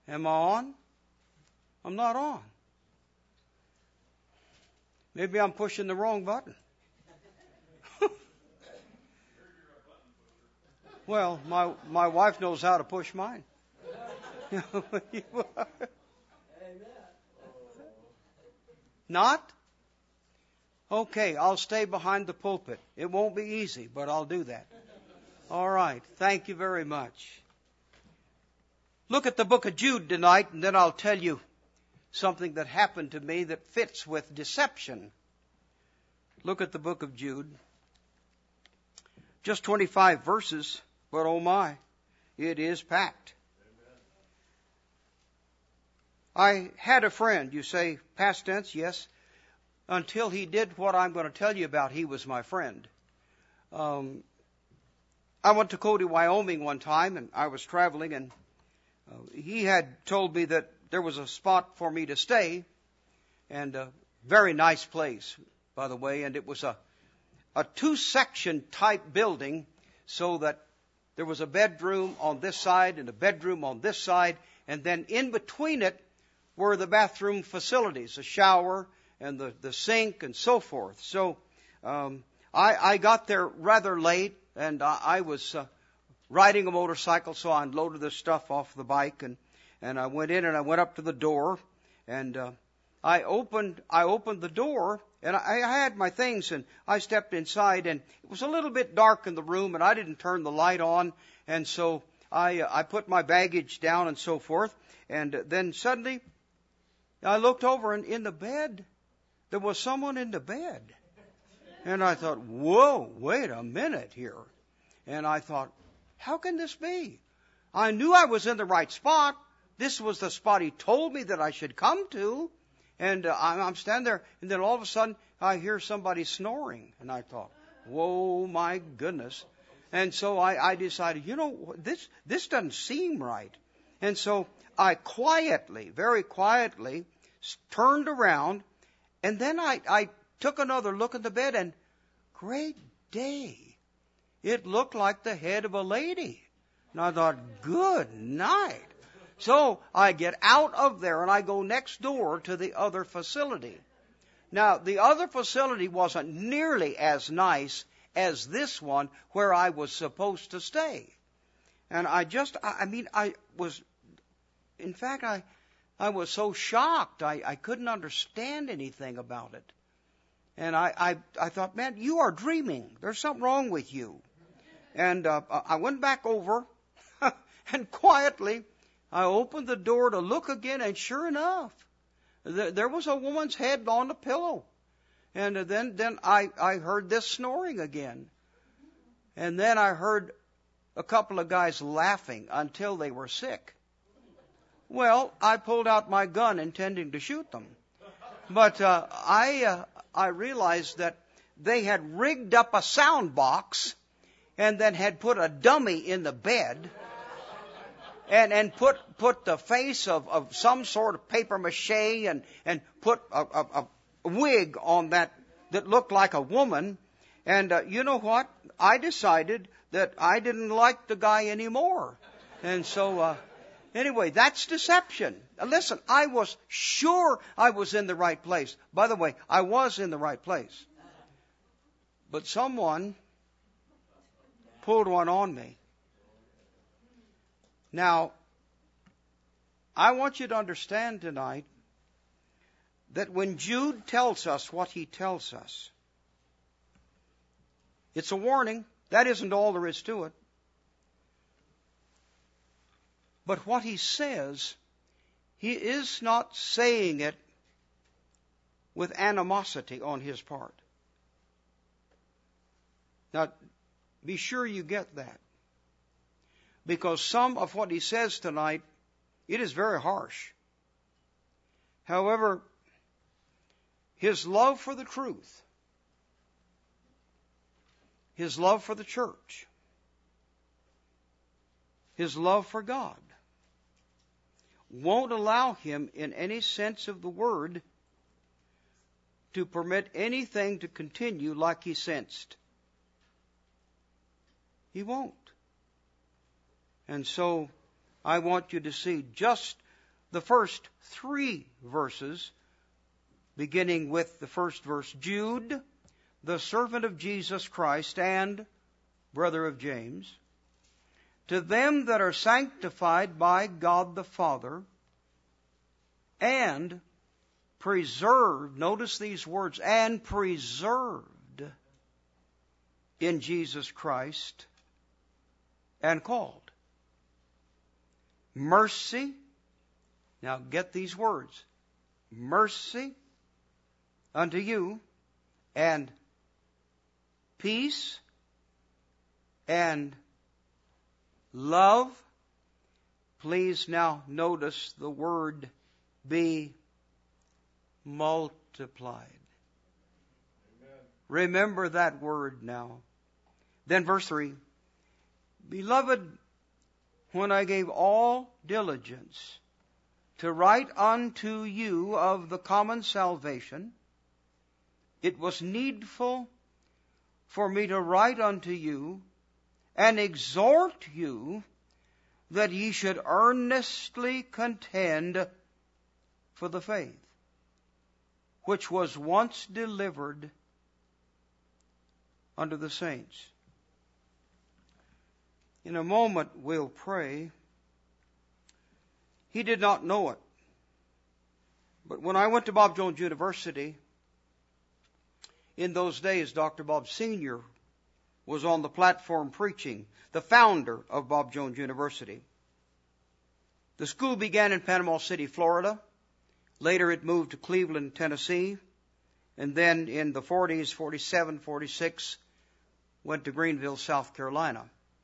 Am I on? I'm not on. Maybe I'm pushing the wrong button. Well, my wife knows how to push mine. Not? Okay, I'll stay behind the pulpit. It won't be easy, but I'll do that. All right. Thank you very much. Look at the book of Jude tonight, and then I'll tell you something that happened to me that fits with deception. Look at the book of Jude. Just 25 verses, but oh my, it is packed. I had a friend. You say past tense? Yes. Until he did what I'm going to tell you about, he was my friend. I went to Cody, Wyoming one time, and I was traveling, and he had told me that there was a spot for me to stay, and a very nice place, by the way, and it was a two-section type building, so that there was a bedroom on this side and a bedroom on this side, and then in between it were the bathroom facilities, a shower and the sink and so forth. So I got there rather late, and I was riding a motorcycle, so I unloaded the stuff off the bike, and I went in and I went up to the door, and I opened the door, and I had my things, and I stepped inside, and it was a little bit dark in the room, and I didn't turn the light on, and so I put my baggage down and so forth, and then suddenly I looked over, and in the bed, there was someone in the bed. And I thought, whoa, wait a minute here. And I thought, how can this be? I knew I was in the right spot. This was the spot he told me that I should come to. And I'm standing there, and then all of a sudden, I hear somebody snoring. And I thought, whoa, my goodness. And so I decided, this doesn't seem right. And so I quietly, very quietly, turned around, and then I took another look at the bed, and great day, it looked like the head of a lady. And I thought, good night. So I get out of there, and I go next door to the other facility. Now, the other facility wasn't nearly as nice as this one where I was supposed to stay. And I was so shocked, I couldn't understand anything about it. And I thought, man, you are dreaming. There's something wrong with you. And I went back over, and quietly, I opened the door to look again, and sure enough, there was a woman's head on the pillow. And then I heard this snoring again. And then I heard a couple of guys laughing until they were sick. Well, I pulled out my gun intending to shoot them. But I realized that they had rigged up a sound box and then had put a dummy in the bed and put the face of some sort of paper mache and put a wig on that looked like a woman. And you know what? I decided that I didn't like the guy anymore. And so anyway, that's deception. Listen, I was sure I was in the right place. By the way, I was in the right place. But someone pulled one on me. Now, I want you to understand tonight that when Jude tells us what he tells us, it's a warning. That isn't all there is to it. But what he says, he is not saying it with animosity on his part. Now, be sure you get that. Because some of what he says tonight, it is very harsh. However, his love for the truth, his love for the church, his love for God, won't allow him in any sense of the word to permit anything to continue like he sensed. He won't. And so I want you to see just the first 3 verses, beginning with the first verse. Jude, the servant of Jesus Christ and brother of James, to them that are sanctified by God the Father and preserved, notice these words, and preserved in Jesus Christ and called. Mercy, now get these words, mercy unto you and peace and love. Please now notice the word be multiplied. Amen. Remember that word now. Then verse 3. Beloved, when I gave all diligence to write unto you of the common salvation, it was needful for me to write unto you and exhort you that ye should earnestly contend for the faith which was once delivered unto the saints. In a moment we'll pray. He did not know it. But when I went to Bob Jones University, in those days, Dr. Bob Sr. was on the platform preaching, the founder of Bob Jones University. The school began in Panama City, Florida. Later it moved to Cleveland, Tennessee. And then in the 40s, 47, 46, went to Greenville, South Carolina.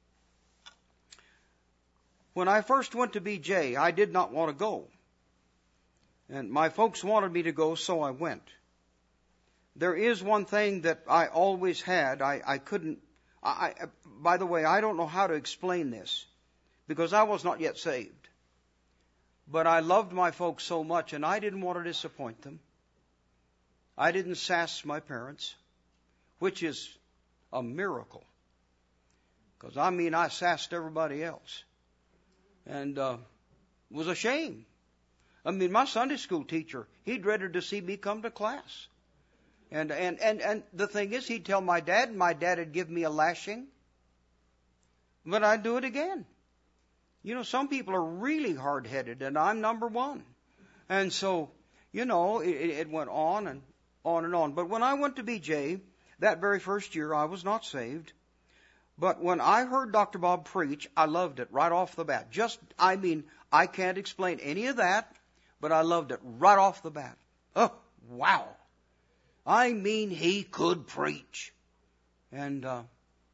When I first went to BJ, I did not want to go. And my folks wanted me to go, so I went. There is one thing that I always had. I couldn't, by the way, I don't know how to explain this because I was not yet saved. But I loved my folks so much and I didn't want to disappoint them. I didn't sass my parents, which is a miracle. Because I sassed everybody else. And it was a shame. My Sunday school teacher, he dreaded to see me come to class. And the thing is, he'd tell my dad, and my dad would give me a lashing. But I'd do it again. You know, some people are really hard-headed, and I'm number one. And so, you know, it went on and on and on. But when I went to BJ, that very first year, I was not saved. But when I heard Dr. Bob preach, I loved it right off the bat. I can't explain any of that, but I loved it right off the bat. Oh, wow. He could preach. And I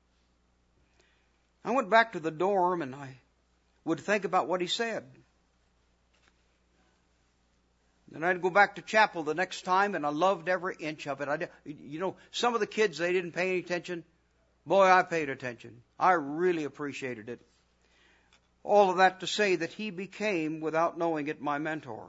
went back to the dorm and I would think about what he said. And I'd go back to chapel the next time and I loved every inch of it. Some of the kids, they didn't pay any attention. Boy, I paid attention. I really appreciated it. All of that to say that he became, without knowing it, my mentor.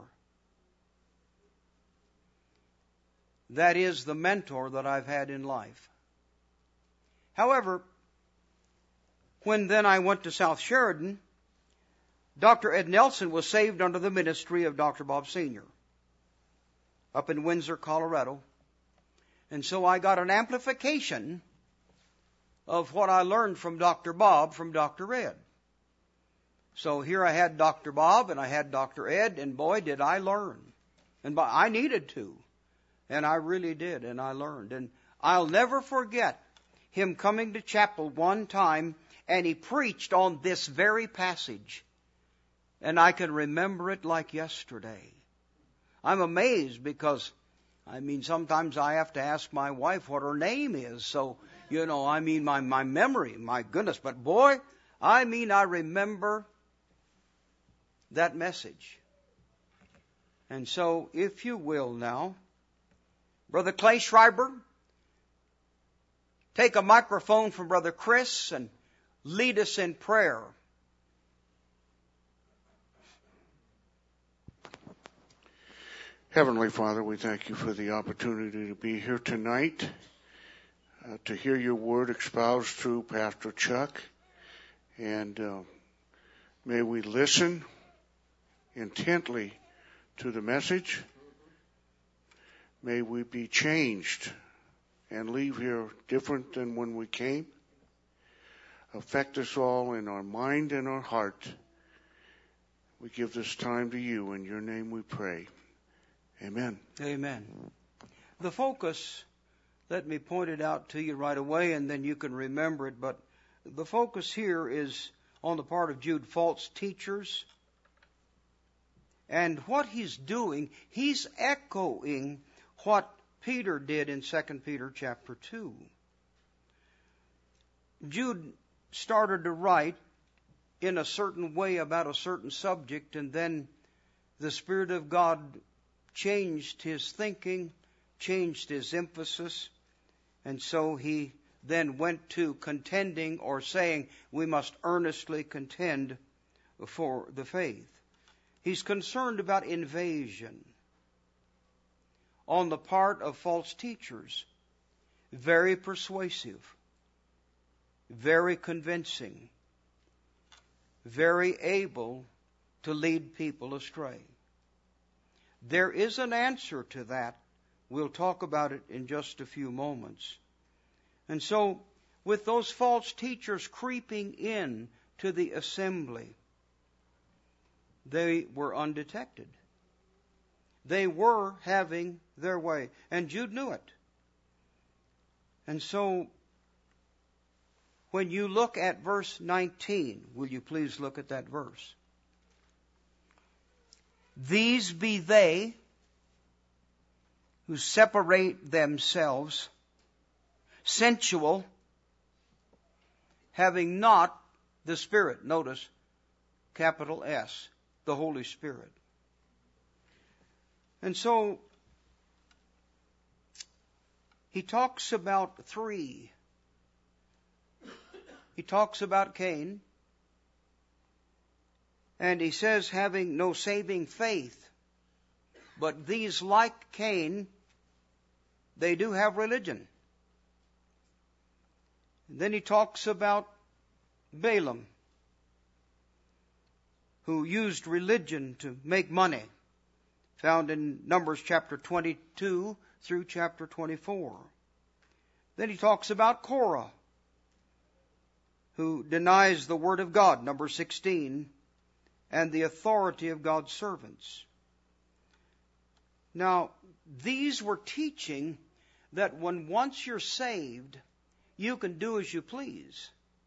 That is the mentor that I've had in life. However, when then I went to South Sheridan, Dr. Ed Nelson was saved under the ministry of Dr. Bob Sr. up in Windsor, Colorado. And so I got an amplification of what I learned from Dr. Bob from Dr. Ed. So here I had Dr. Bob and I had Dr. Ed, and boy, did I learn. And I needed to. And I really did, and I learned. And I'll never forget him coming to chapel one time, and he preached on this very passage. And I can remember it like yesterday. I'm amazed because, sometimes I have to ask my wife what her name is. So, my memory, my goodness. But boy, I remember that message. And so, if you will now, Brother Clay Schreiber, take a microphone from Brother Chris and lead us in prayer. Heavenly Father, we thank you for the opportunity to be here tonight, to hear your word espoused through Pastor Chuck. And may we listen intently to the message. May we be changed and leave here different than when we came. Affect us all in our mind and our heart. We give this time to you. In your name we pray. Amen. Amen. The focus, let me point it out to you right away and then you can remember it, but the focus here is on the part of Jude, false teachers. And what he's doing, he's echoing what Peter did in 2 Peter chapter 2. Jude started to write in a certain way about a certain subject, and then the Spirit of God changed his thinking, changed his emphasis, and so he then went to contending or saying we must earnestly contend for the faith. He's concerned about invasion on the part of false teachers. Very persuasive, very convincing, very able to lead people astray. There is an answer to that. We'll talk about it in just a few moments. And so, with those false teachers creeping in to the assembly, they were undetected. They were having their way. And Jude knew it. And so, when you look at verse 19, will you please look at that verse? These be they who separate themselves, sensual, having not the Spirit. Notice, capital S, the Holy Spirit. And so, he talks about three. He talks about Cain. And he says, having no saving faith. But these, like Cain, they do have religion. And then he talks about Balaam, who used religion to make money, found in Numbers chapter 22 through chapter 24. Then he talks about Korah, who denies the word of God, number 16, and the authority of God's servants. Now, these were teaching that when once you're saved, you can do as you please.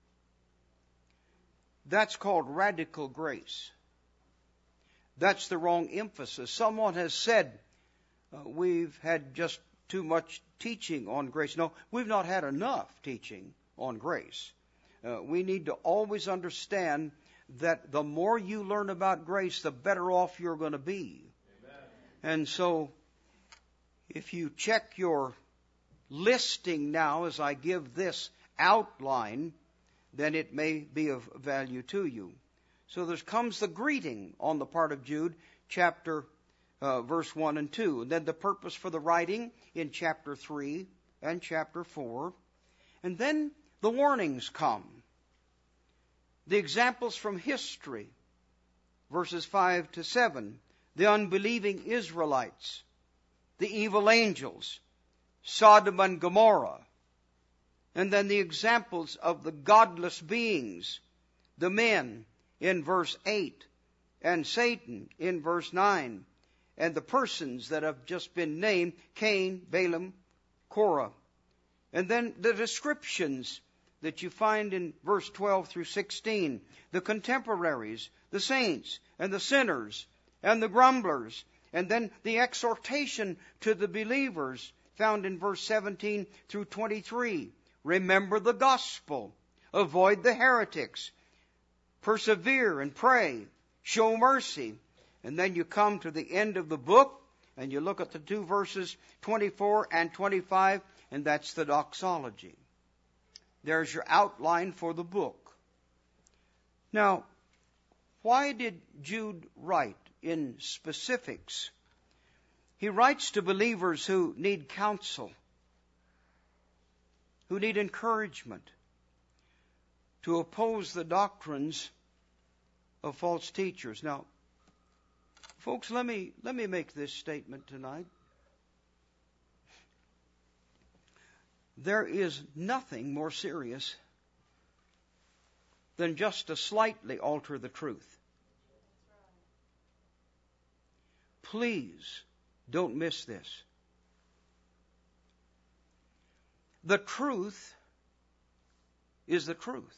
That's called radical grace. That's the wrong emphasis. Someone has said, we've had just too much teaching on grace. No, we've not had enough teaching on grace. We need to always understand that the more you learn about grace, the better off you're going to be. Amen. And so, if you check your listing now as I give this outline, then it may be of value to you. So there comes the greeting on the part of Jude, verse 1 and 2. And then the purpose for the writing in chapter 3 and chapter 4. And then the warnings come. The examples from history, verses 5 to 7. The unbelieving Israelites, the evil angels, Sodom and Gomorrah. And then the examples of the godless beings, the men in verse 8, and Satan in verse 9, and the persons that have just been named, Cain, Balaam, Korah. And then the descriptions that you find in verse 12 through 16, the contemporaries, the saints, and the sinners, and the grumblers, and then the exhortation to the believers found in verse 17 through 23. Remember the gospel, avoid the heretics, persevere and pray, show mercy. And then you come to the end of the book, and you look at the two verses 24 and 25, and that's the doxology. There's your outline for the book. Now, why did Jude write in specifics? He writes to believers who need counsel, who need encouragement, to oppose the doctrines of false teachers. Now, Folks, let me make this statement tonight. There is nothing more serious than just to slightly alter the truth. Please don't miss this. The truth is the truth.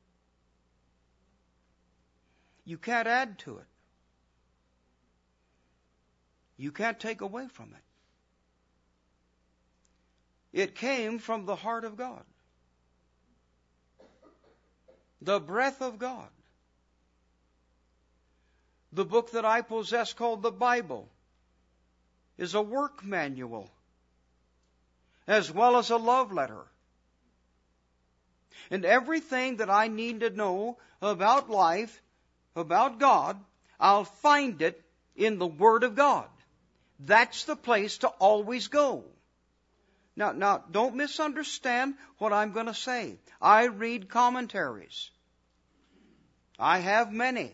You can't add to it. You can't take away from it. It came from the heart of God. The breath of God. The book that I possess, called the Bible, is a work manual as well as a love letter. And everything that I need to know about life, about God, I'll find it in the Word of God. That's the place to always go. Now, don't misunderstand what I'm going to say. I read commentaries. I have many.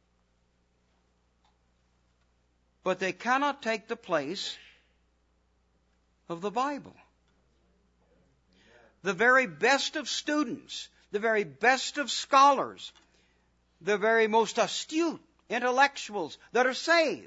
But they cannot take the place of the Bible. The very best of students, the very best of scholars, the very most astute intellectuals that are saved,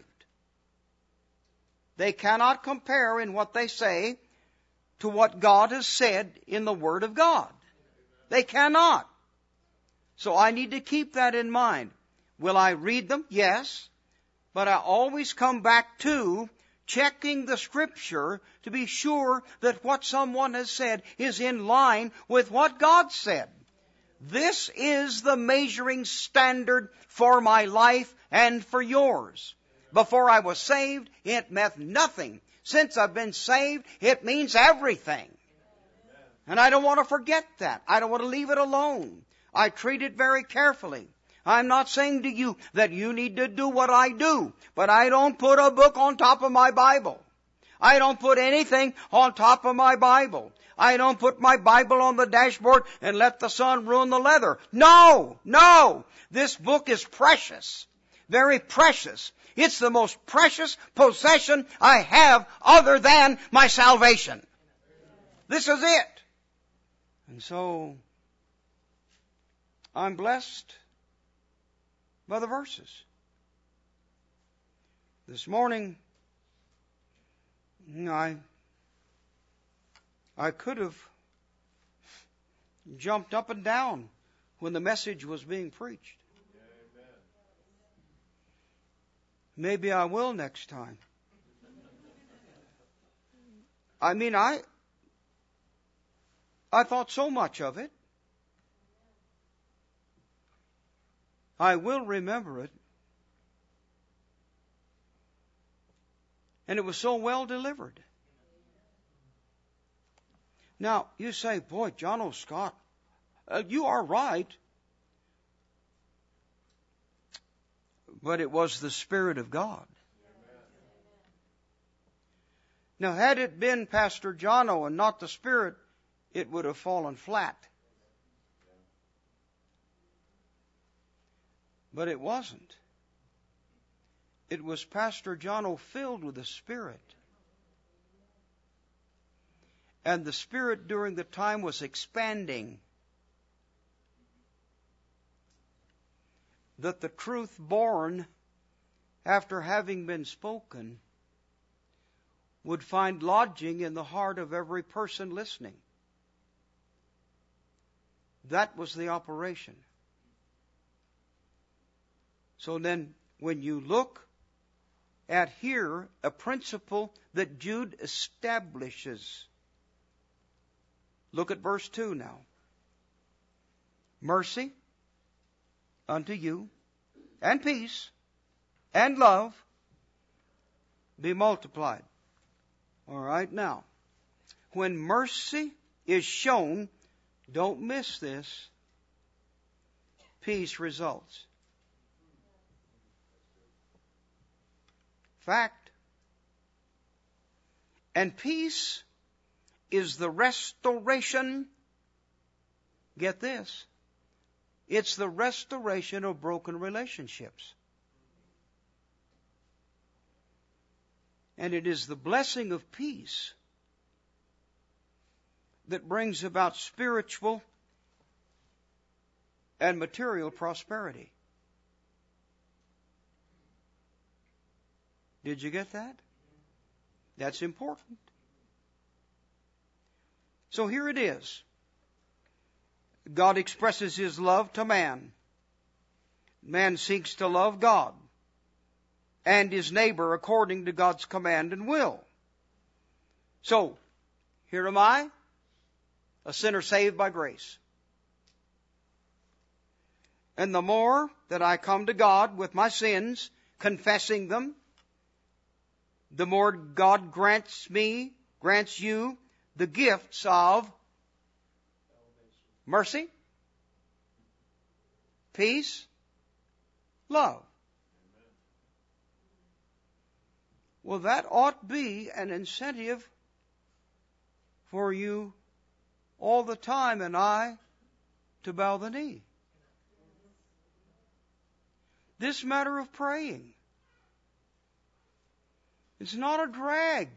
they cannot compare in what they say to what God has said in the Word of God. They cannot. So I need to keep that in mind. Will I read them? Yes. But I always come back to checking the Scripture to be sure that what someone has said is in line with what God said. This is the measuring standard for my life and for yours. Before I was saved, it meant nothing. Since I've been saved, it means everything. And I don't want to forget that. I don't want to leave it alone. I treat it very carefully. I'm not saying to you that you need to do what I do, but I don't put a book on top of my Bible. I don't put anything on top of my Bible. I don't put my Bible on the dashboard and let the sun ruin the leather. No, no. This book is precious, very precious. It's the most precious possession I have other than my salvation. This is it. And so, I'm blessed by the verses. This morning, I could have jumped up and down when the message was being preached. Maybe I will next time. I mean, I thought so much of it. I will remember it. And it was so well delivered. Now, you say, boy, John O. Scott, you are right. But it was the Spirit of God. Now, had it been Pastor Jono and not the Spirit, it would have fallen flat. But it wasn't. It was Pastor Jono filled with the Spirit. And the Spirit during the time was expanding. That the truth born after having been spoken would find lodging in the heart of every person listening. That was the operation. So then, when you look at here a principle that Jude establishes, look at verse 2 now. Mercy unto you, and peace, and love be multiplied. All right, now, when mercy is shown, don't miss this, peace results. Fact. And peace is the restoration, get this, it's the restoration of broken relationships. And it is the blessing of peace that brings about spiritual and material prosperity. Did you get that? That's important. So here it is. God expresses His love to man. Man seeks to love God and his neighbor according to God's command and will. So, here am I, a sinner saved by grace. And the more that I come to God with my sins, confessing them, the more God grants you, the gifts of mercy, peace, love. Well, that ought be an incentive for you all the time and I to bow the knee. This matter of praying is not a drag.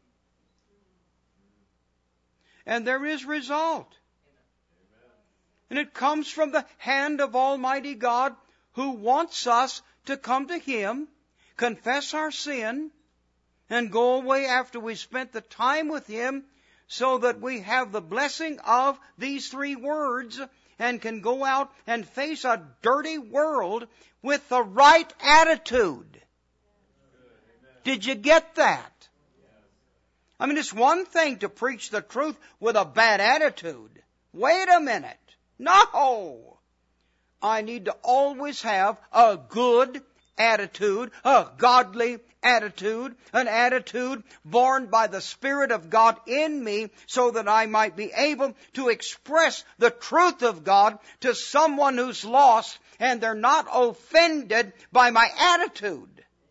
And there is result. And it comes from the hand of Almighty God, who wants us to come to Him, confess our sin, and go away after we've spent the time with Him, so that we have the blessing of these three words and can go out and face a dirty world with the right attitude. Did you get that? I mean, it's one thing to preach the truth with a bad attitude. Wait a minute. No! I need to always have a good attitude, a godly attitude, an attitude born by the Spirit of God in me, so that I might be able to express the truth of God to someone who's lost and they're not offended by my attitude.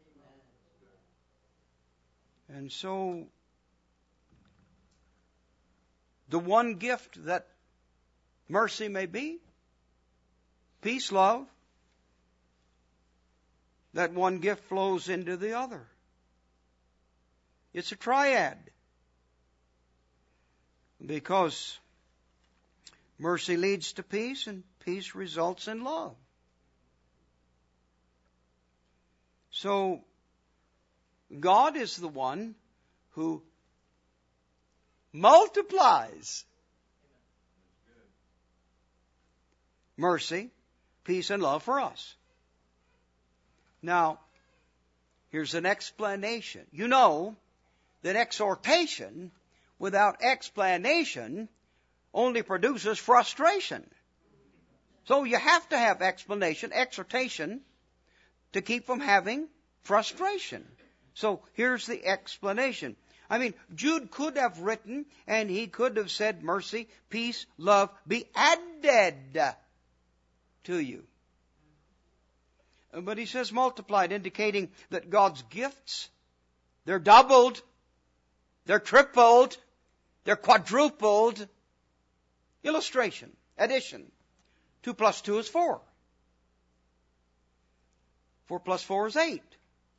And so, the one gift that mercy may be, peace, love, that one gift flows into the other. It's a triad. Because mercy leads to peace and peace results in love. So, God is the one who multiplies mercy, peace, and love for us. Now, here's an explanation. You know that exhortation without explanation only produces frustration. So you have to have explanation, exhortation, to keep from having frustration. So here's the explanation. I mean, Jude could have written and he could have said mercy, peace, love be added to you. But he says multiplied, indicating that God's gifts, they're doubled, they're tripled, they're quadrupled. Illustration, addition. 2 plus 2 is 4. 4 plus 4 is 8.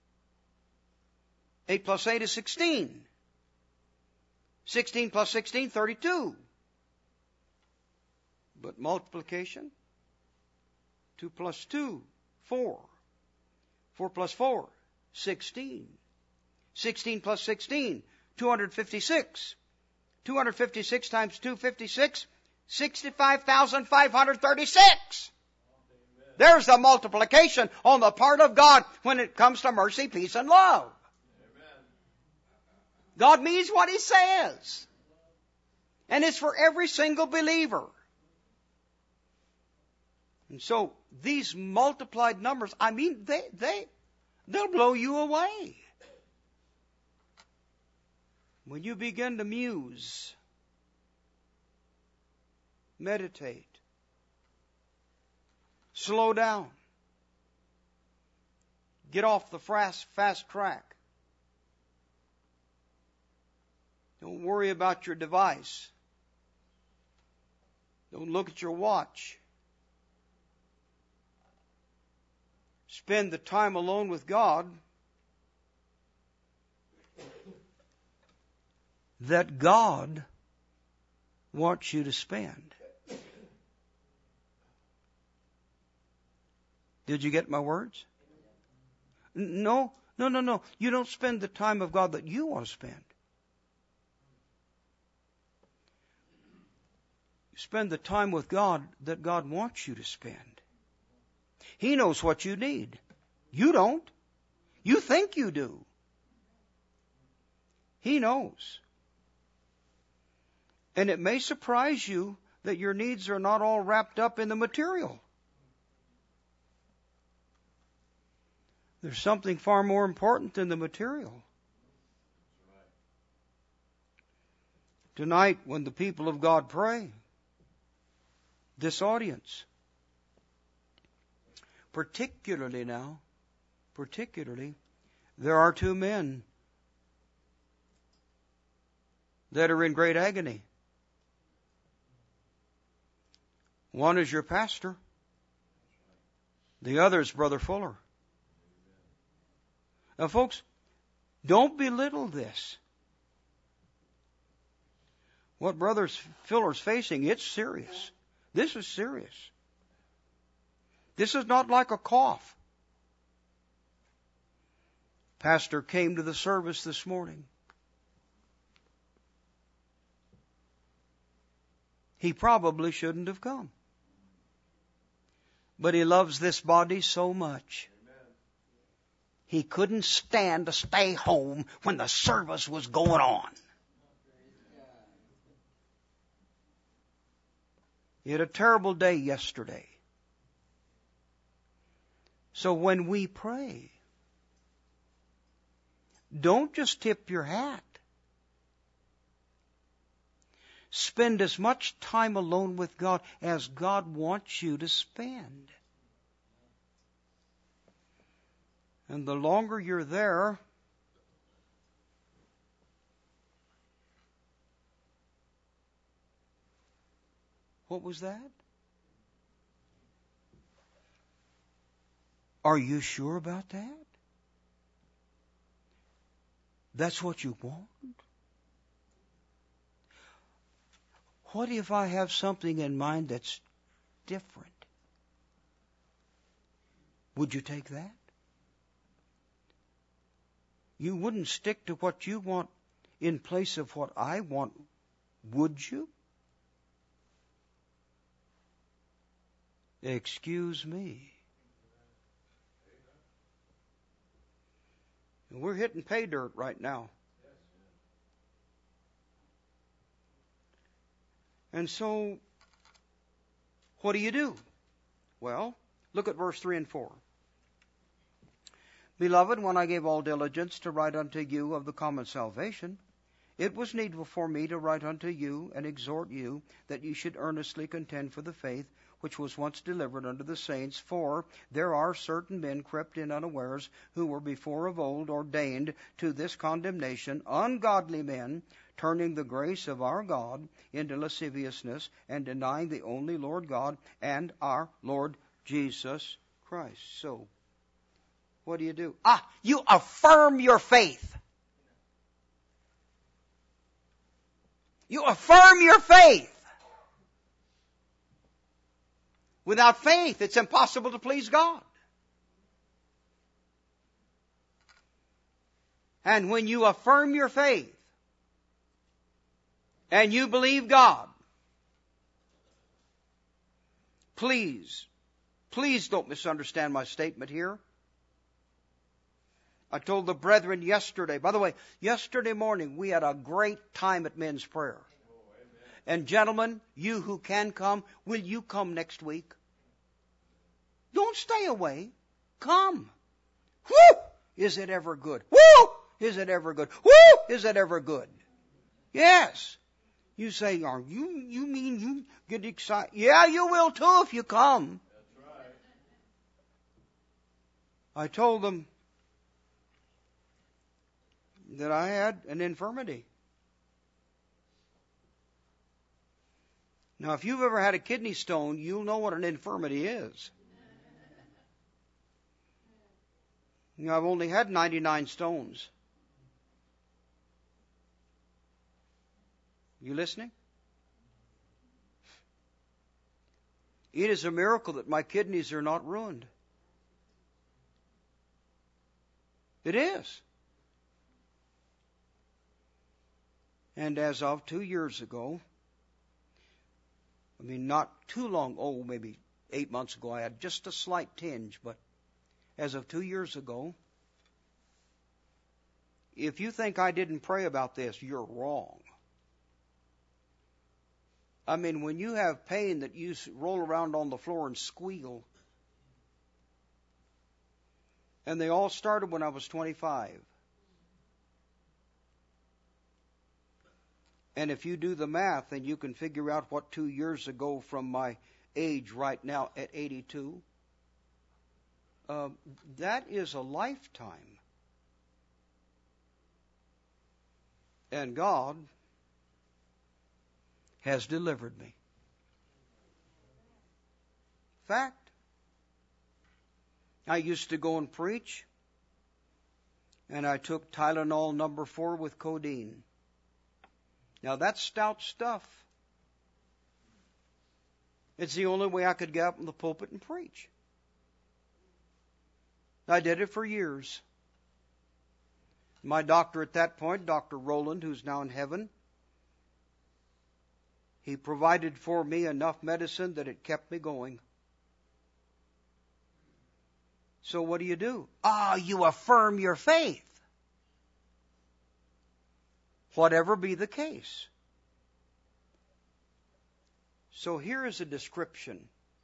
8 plus 8 is 16. 16 plus 16, 32. But multiplication, 2 plus 2, 4. 4 plus 4, 16. 16 plus 16, 256. 256 times 256, 65,536. There's the multiplication on the part of God when it comes to mercy, peace, and love. Amen. God means what He says. And it's for every single believer. And so, these multiplied numbers, I mean, they'll blow you away. When you begin to muse, meditate, slow down, get off the fast track. Don't worry about your device. Don't look at your watch. Spend the time alone with God. that God wants you to spend. Did you get my words? No. You don't spend the time of God that you want to spend. You spend the time with God that God wants you to spend. He knows what you need. You don't. You think you do. He knows. And it may surprise you that your needs are not all wrapped up in the material. There's something far more important than the material. Tonight, when the people of God pray, this audience, particularly, there are two men that are in great agony. One is your pastor. The other is Brother Fuller. Now, folks, don't belittle this. What Brother Fuller's facing, it's serious. This is serious. This is not like a cough. Pastor came to the service this morning. He probably shouldn't have come. But he loves this body so much. He couldn't stand to stay home when the service was going on. He had a terrible day yesterday. So when we pray, don't just tip your hat. Spend as much time alone with God as God wants you to spend. And the longer you're there, what was that? Are you sure about that? That's what you want? What if I have something in mind that's different? Would you take that? You wouldn't stick to what you want in place of what I want, would you? Excuse me. We're hitting pay dirt right now. And so, what do? Well, look at verse 3 and 4. Beloved, when I gave all diligence to write unto you of the common salvation, it was needful for me to write unto you and exhort you that ye should earnestly contend for the faith which was once delivered unto the saints. For there are certain men crept in unawares, who were before of old ordained to this condemnation, ungodly men, turning the grace of our God into lasciviousness, and denying the only Lord God and our Lord Jesus Christ. So, what do? You affirm your faith. You affirm your faith. Without faith, it's impossible to please God. And when you affirm your faith, and you believe God, please don't misunderstand my statement here. I told the brethren yesterday, by the way, yesterday morning we had a great time at men's prayer. And gentlemen, you who can come, will you come next week? Don't stay away. Come. Whoo! Is it ever good? Whoo! Is it ever good? Whoo! Is it ever good? Yes. You say, you mean you get excited? Yeah, you will too if you come. That's right. I told them that I had an infirmity. Now, if you've ever had a kidney stone, you'll know what an infirmity is. I've only had 99 stones. You listening? It is a miracle that my kidneys are not ruined. It is. And as of 2 years ago, not too long, maybe 8 months ago, I had just a slight tinge, but as of 2 years ago, if you think I didn't pray about this, you're wrong. When you have pain that you roll around on the floor and squeal, and they all started when I was 25. And if you do the math, then you can figure out what 2 years ago from my age right now at 82. That is a lifetime. And God has delivered me. Fact. I used to go and preach, and I took Tylenol number 4 with codeine. Now that's stout stuff. It's the only way I could get up in the pulpit and preach. I did it for years. My doctor at that point, Dr. Rowland, who's now in heaven, he provided for me enough medicine that it kept me going. So what do? You affirm your faith. Whatever be the case. So here is a description.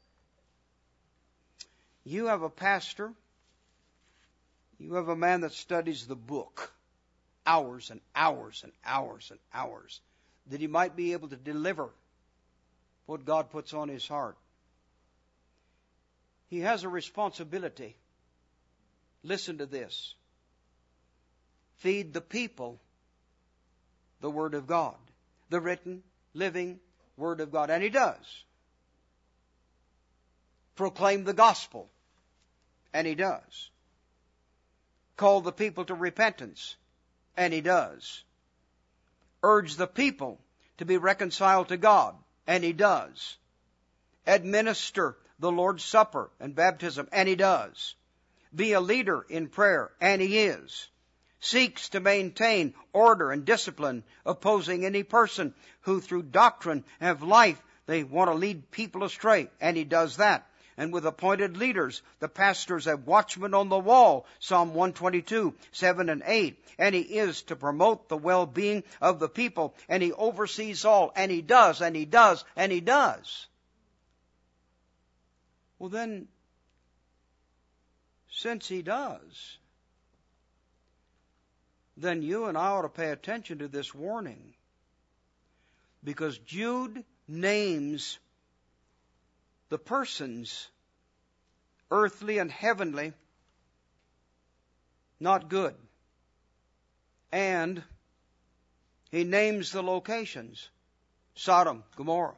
You have a pastor. You have a man that studies the book hours and hours and hours and hours, that he might be able to deliver what God puts on his heart. He has a responsibility. Listen to this. Feed the people the Word of God. The written, living Word of God. And he does. Proclaim the gospel. And he does. Call the people to repentance. And he does. Urge the people to be reconciled to God. And he does. Administer the Lord's Supper and baptism. And he does. Be a leader in prayer. And he is. Seeks to maintain order and discipline, opposing any person who through doctrine have life, they want to lead people astray. And he does that. And with appointed leaders, the pastors have watchmen on the wall, Psalm 122, 7 and 8. And he is to promote the well-being of the people. And he oversees all. And he does, and he does, and he does. Well then, since he does, then you and I ought to pay attention to this warning. Because Jude names the persons, earthly and heavenly, not good. And he names the locations, Sodom, Gomorrah.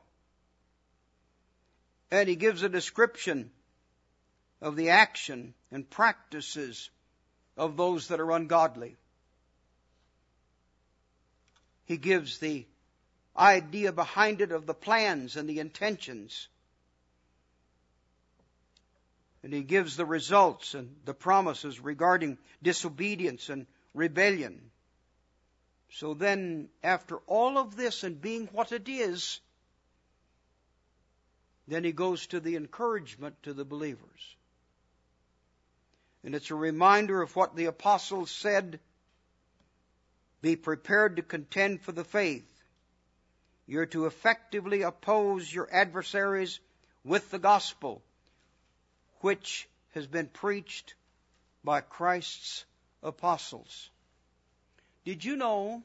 And he gives a description of the action and practices of those that are ungodly. He gives the idea behind it of the plans and the intentions. And he gives the results and the promises regarding disobedience and rebellion. So then, after all of this and being what it is, then he goes to the encouragement to the believers. And it's a reminder of what the apostles said. Be prepared to contend for the faith. You're to effectively oppose your adversaries with the gospel, which has been preached by Christ's apostles. Did you know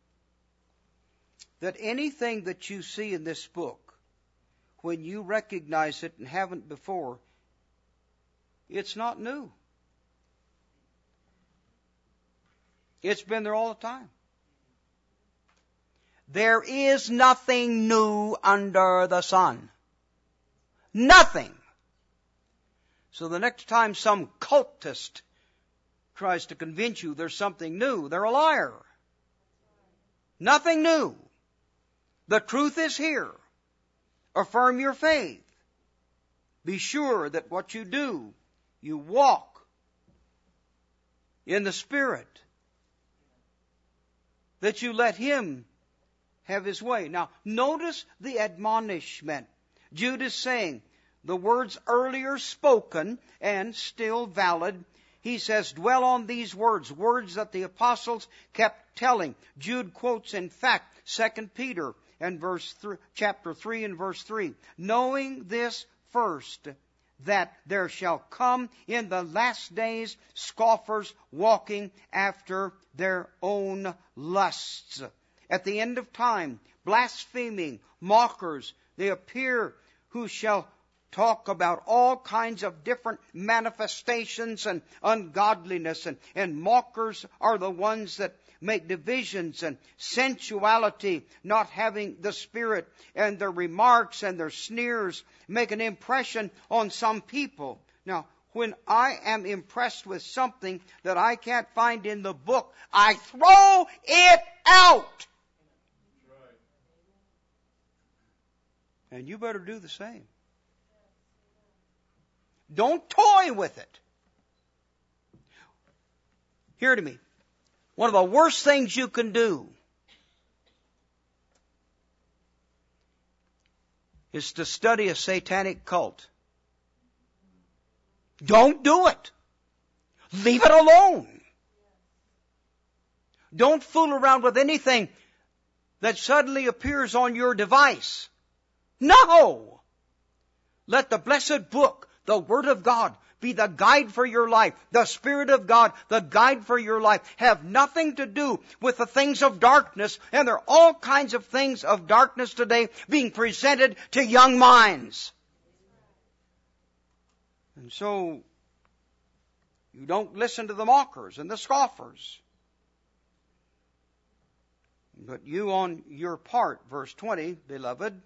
that anything that you see in this book, when you recognize it and haven't before, it's not new. It's been there all the time. There is nothing new under the sun. Nothing. So the next time some cultist tries to convince you there's something new, they're a liar. Nothing new. The truth is here. Affirm your faith. Be sure that what you do, you walk in the Spirit. That you let Him have His way. Now, notice the admonishment. Jude is saying, the words earlier spoken and still valid. He says, dwell on these words that the apostles kept telling. Jude quotes, in fact, 2 Peter and chapter 3 and verse 3. Knowing this first, that there shall come in the last days scoffers walking after their own lusts. At the end of time, blaspheming, mockers, they appear, who shall talk about all kinds of different manifestations and ungodliness. And mockers are the ones that make divisions and sensuality, not having the Spirit, and their remarks and their sneers make an impression on some people. Now, when I am impressed with something that I can't find in the book, I throw it out. And you better do the same. Don't toy with it. Hear to me. One of the worst things you can do is to study a satanic cult. Don't do it. Leave it alone. Don't fool around with anything that suddenly appears on your device. No! Let the blessed book, the Word of God, be the guide for your life. The Spirit of God, the guide for your life. Have nothing to do with the things of darkness. And there are all kinds of things of darkness today being presented to young minds. And so, you don't listen to the mockers and the scoffers. But you on your part, verse 20, beloved,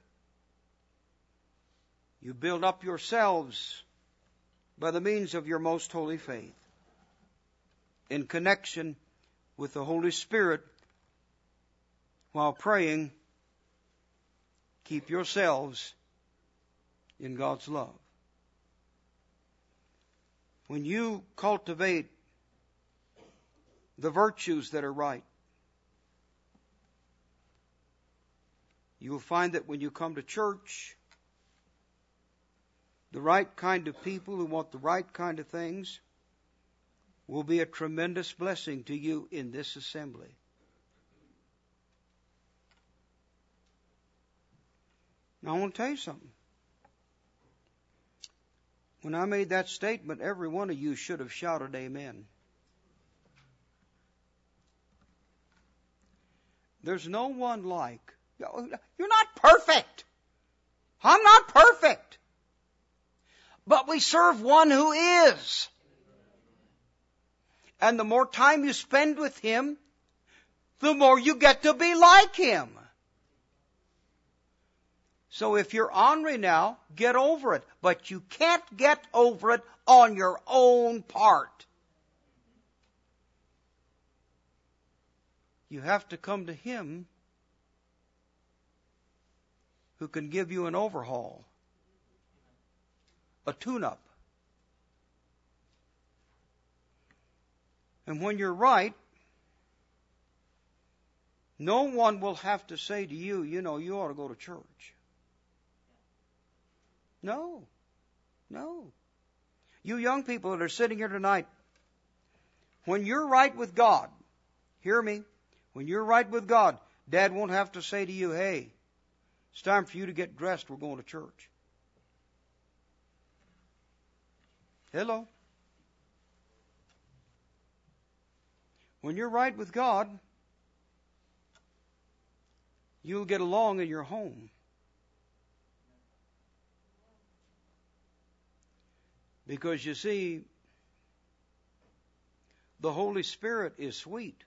you build up yourselves by the means of your most holy faith, in connection with the Holy Spirit, while praying, keep yourselves in God's love. When you cultivate the virtues that are right, you will find that when you come to church, the right kind of people who want the right kind of things will be a tremendous blessing to you in this assembly. Now I want to tell you something. When I made that statement, every one of you should have shouted amen. There's no one like. You're not perfect. I'm not perfect. But we serve one who is. And the more time you spend with Him, the more you get to be like Him. So if you're ornery now, get over it. But you can't get over it on your own part. You have to come to Him who can give you an overhaul, a tune-up. And when you're right, no one will have to say to you, you ought to go to church. No. You young people that are sitting here tonight, when you're right with God, hear me, when you're right with God, Dad won't have to say to you, hey, it's time for you to get dressed, we're going to church. Hello. When you're right with God, you'll get along in your home. Because you see, the Holy Spirit is sweet.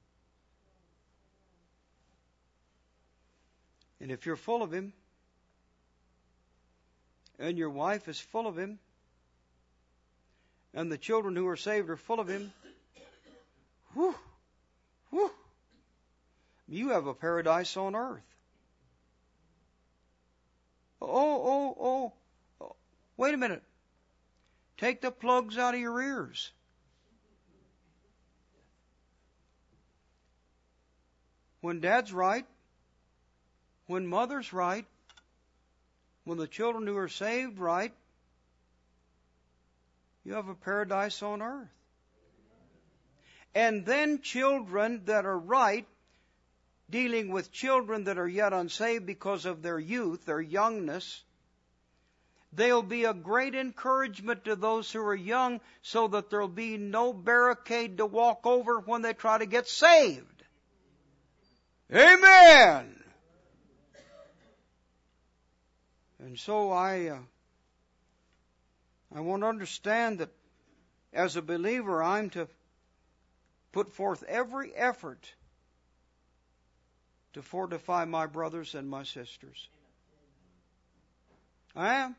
And if you're full of Him, and your wife is full of Him, and the children who are saved are full of Him, whew, you have a paradise on earth. Oh. Wait a minute. Take the plugs out of your ears. When Dad's right, when Mother's right, when the children who are saved right, you have a paradise on earth. And then children that are right, dealing with children that are yet unsaved because of their youth, their youngness, they'll be a great encouragement to those who are young so that there'll be no barricade to walk over when they try to get saved. Amen! And so I want to understand that as a believer I'm to put forth every effort to fortify my brothers and my sisters. I am.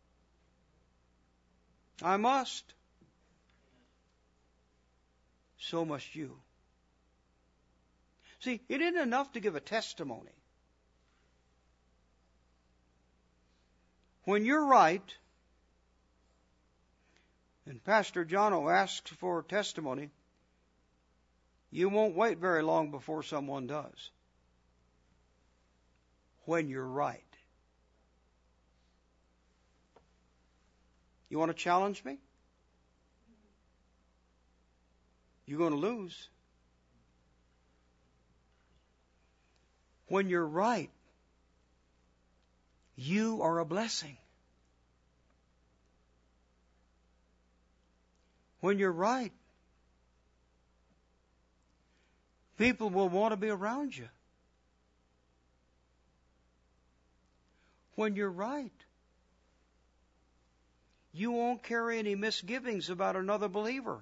I must. So must you. See, it isn't enough to give a testimony. When you're right, and Pastor Jono asks for testimony, you won't wait very long before someone does. When you're right. You want to challenge me? You're going to lose. When you're right, you are a blessing. When you're right, people will want to be around you. When you're right, you won't carry any misgivings about another believer.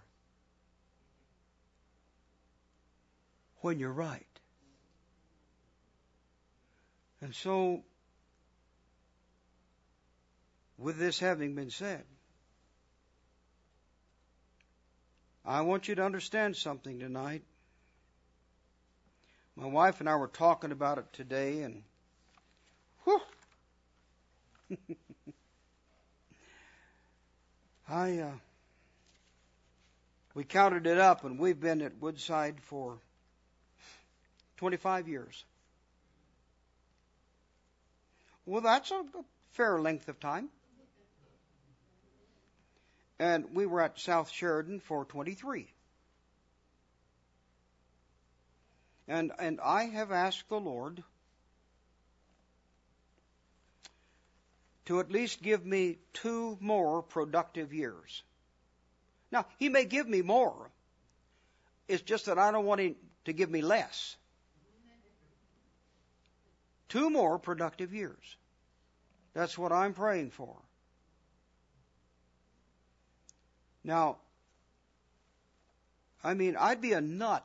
When you're right. And so, with this having been said, I want you to understand something tonight. My wife and I were talking about it today, and whew, we counted it up, and we've been at Woodside for 25 years. Well, that's a fair length of time. And we were at South Sheridan for 23. And I have asked the Lord to at least give me 2 more productive years. Now, He may give me more. It's just that I don't want Him to give me less. 2 more productive years. That's what I'm praying for. Now, I'd be a nut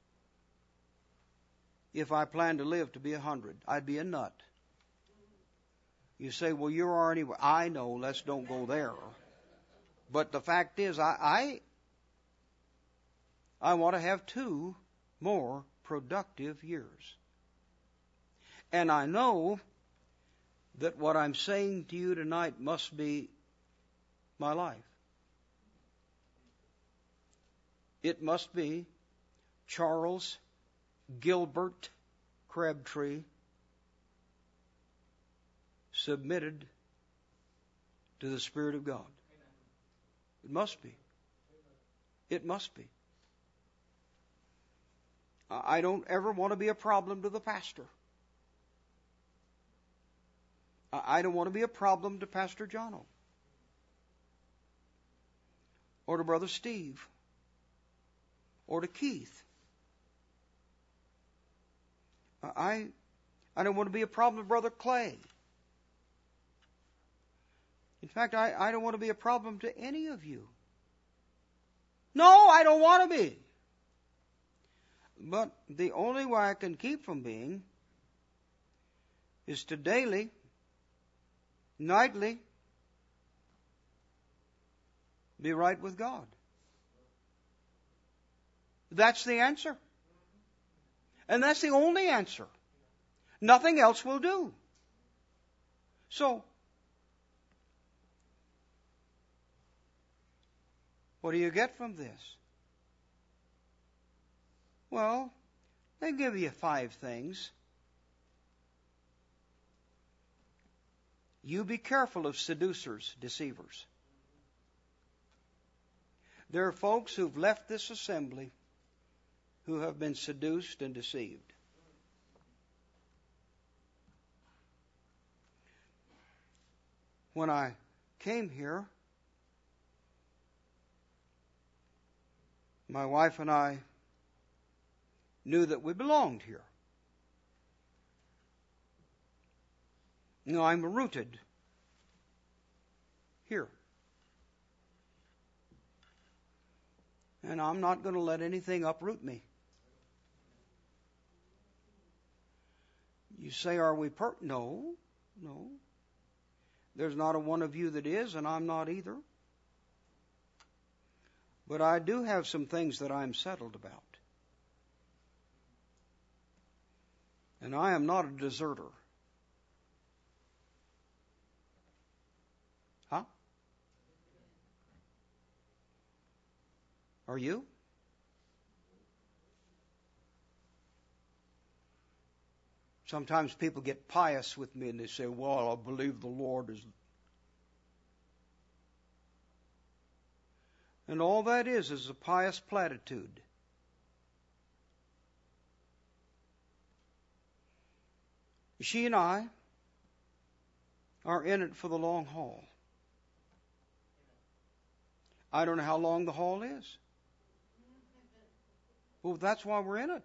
if I planned to live to be 100. I'd be a nut. You say, well, you're already... I know, let's don't go there. But the fact is, I want to have 2 more productive years. And I know that what I'm saying to you tonight must be my life. It must be Charles Gilbert Crabtree submitted to the Spirit of God. It must be. It must be. I don't ever want to be a problem to the pastor. I don't want to be a problem to Pastor Jono or to Brother Steve or to Keith. I don't want to be a problem to Brother Clay. In fact, I don't want to be a problem to any of you. No, I don't want to be. But the only way I can keep from being is to daily, nightly, be right with God. That's the answer. And that's the only answer. Nothing else will do. So, What do you get from this? Well, they give you 5 things. You be careful of seducers, deceivers. There are folks who've left this assembly who have been seduced and deceived. When I came here, my wife and I knew that we belonged here. I'm rooted here. And I'm not going to let anything uproot me. You say, are we No. There's not a one of you that is, and I'm not either. But I do have some things that I'm settled about. And I am not a deserter. Huh? Are you? Sometimes people get pious with me and they say, well, I believe the Lord is. And all that is a pious platitude. She and I are in it for the long haul. I don't know how long the haul is. Well, that's why we're in it.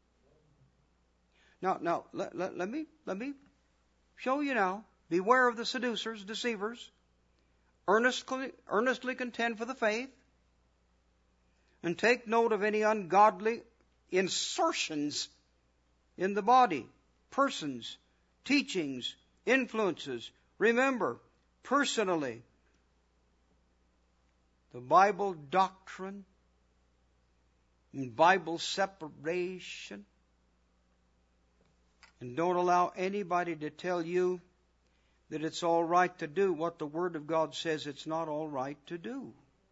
Now, let me show you now. Beware of the seducers, deceivers. Earnestly contend for the faith. And take note of any ungodly insertions in the body, persons, teachings, influences. Remember, personally, the Bible doctrine and Bible separation. And don't allow anybody to tell you that it's all right to do what the Word of God says it's not all right to do.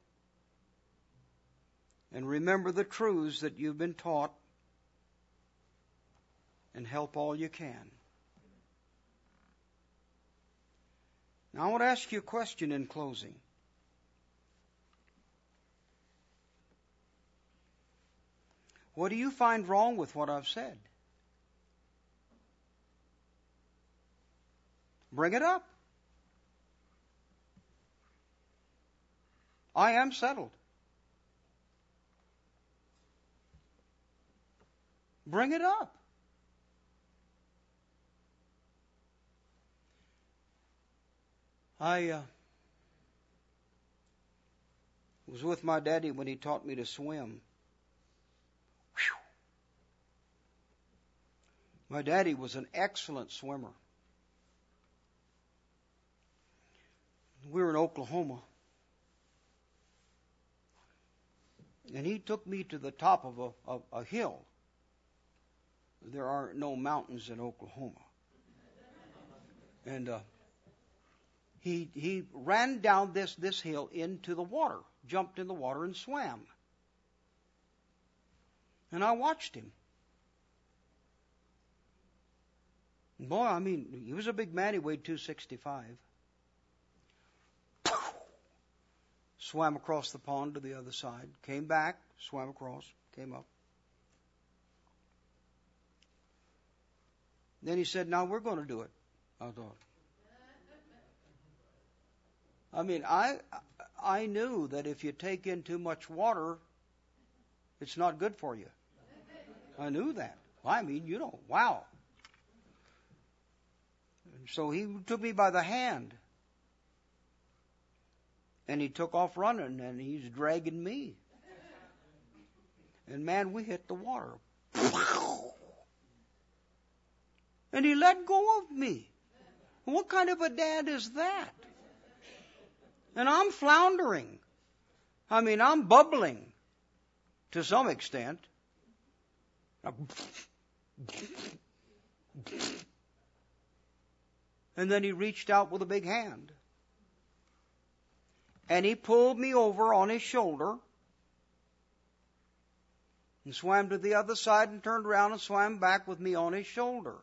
And remember the truths that you've been taught and help all you can. Now I want to ask you a question in closing. What do you find wrong with what I've said? Bring it up. I am settled. Bring it up. I was with my daddy when he taught me to swim. Whew. My daddy was an excellent swimmer. We were in Oklahoma. And he took me to the top of a hill. There are no mountains in Oklahoma. And he ran down this hill into the water, jumped in the water and swam. And I watched him. Boy, I mean, he was a big man. He weighed 265. Swam across the pond to the other side, came back, swam across, came up. Then he said, now we're going to do it. I thought. I mean, I knew that if you take in too much water, it's not good for you. I knew that. I mean, wow. And so he took me by the hand. And he took off running, and he's dragging me. And man, we hit the water. And he let go of me. What kind of a dad is that? And I'm floundering. I mean, I'm bubbling to some extent. And then he reached out with a big hand. And he pulled me over on his shoulder and swam to the other side and turned around and swam back with me on his shoulder.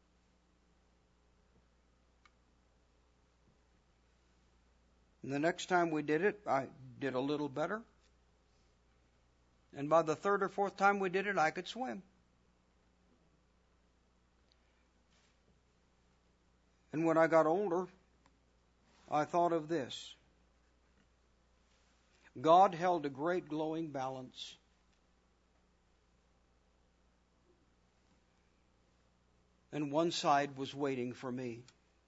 And the next time we did it, I did a little better. And by the third or fourth time we did it, I could swim. And when I got older, I thought of this. God held a great glowing balance. And one side was waiting for me.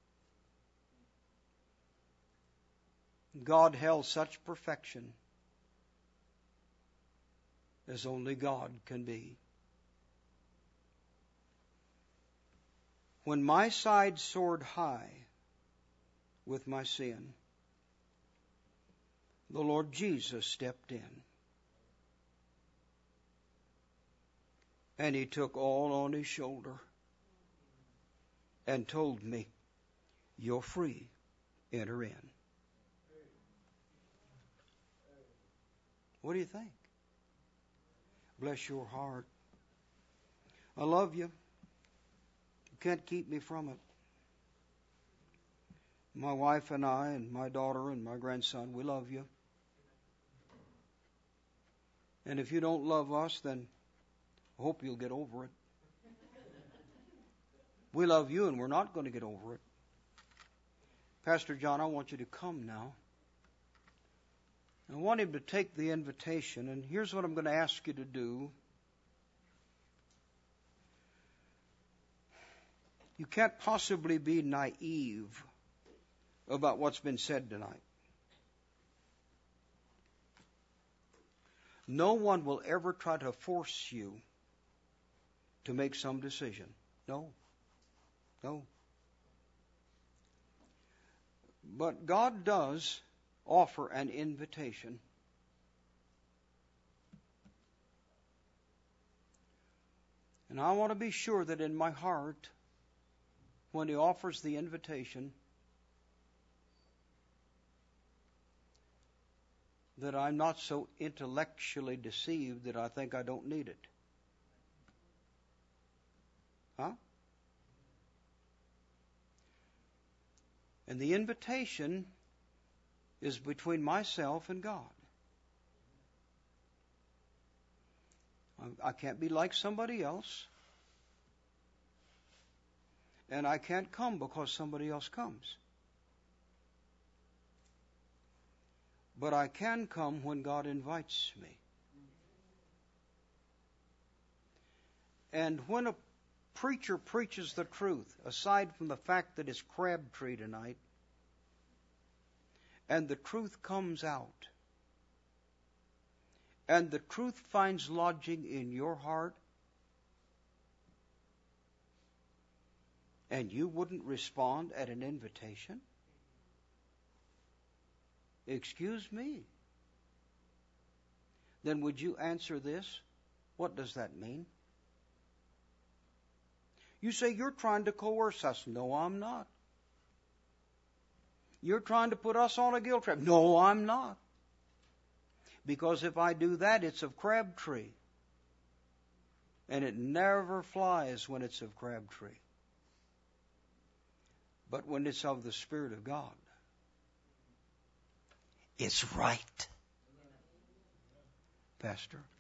God held such perfection as only God can be. When my side soared high with my sin, the Lord Jesus stepped in. And he took all on his shoulder and told me, "You're free. Enter in." What do you think? Bless your heart. I love you. You can't keep me from it. My wife and I and my daughter and my grandson, we love you. And if you don't love us, then I hope you'll get over it. We love you and we're not going to get over it. Pastor John, I want you to come now. I want him to take the invitation, and here's what I'm going to ask you to do. You can't possibly be naive about what's been said tonight. No one will ever try to force you to make some decision. No. No. But God does offer an invitation. And I want to be sure that in my heart, when he offers the invitation, that I'm not so intellectually deceived that I think I don't need it. Huh? And the invitation is between myself and God. I can't be like somebody else. And I can't come because somebody else comes. But I can come when God invites me. And when a preacher preaches the truth, aside from the fact that it's Crabtree tonight, and the truth comes out, and the truth finds lodging in your heart, and you wouldn't respond at an invitation? Excuse me. Then would you answer this? What does that mean? You say, you're trying to coerce us. No, I'm not. You're trying to put us on a guilt trip. No, I'm not. Because if I do that, it's of Crabtree. And it never flies when it's of Crabtree. But when it's of the Spirit of God, it's right. Pastor?